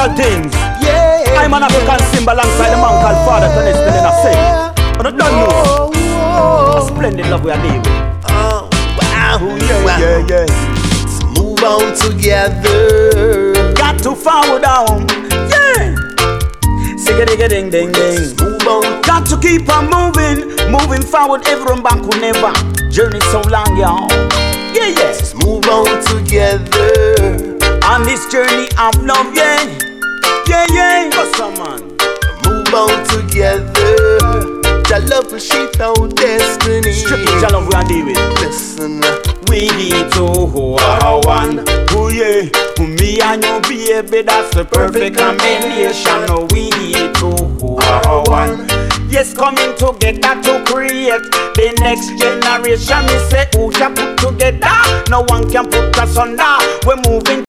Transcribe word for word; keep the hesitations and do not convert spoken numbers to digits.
special things. Yeah. I'm an African symbol alongside the man called Father Tony still in a sing. But I don't know. A splendid love we are living. Oh, wow. Yeah, wow. yeah, yeah. Let's move on together. Got to forward down. Yeah. Sigga ding ding ding. Move on. Got to keep on moving. Moving forward, everyone back will never. Journey so long, y'all. Yeah, yeah. Let's move on together. On this journey of love, yeah. Yeah, yeah. What's up, man? Move on together. Your love will shape our destiny. Strictly your love we are dealing. Listen. We need to are one. Oh yeah. Me and you baby, that's the perfect combination. Oh, we need to are one. Yes, coming together to create the next generation. Me say, who shall put together? No one can put us under. We're moving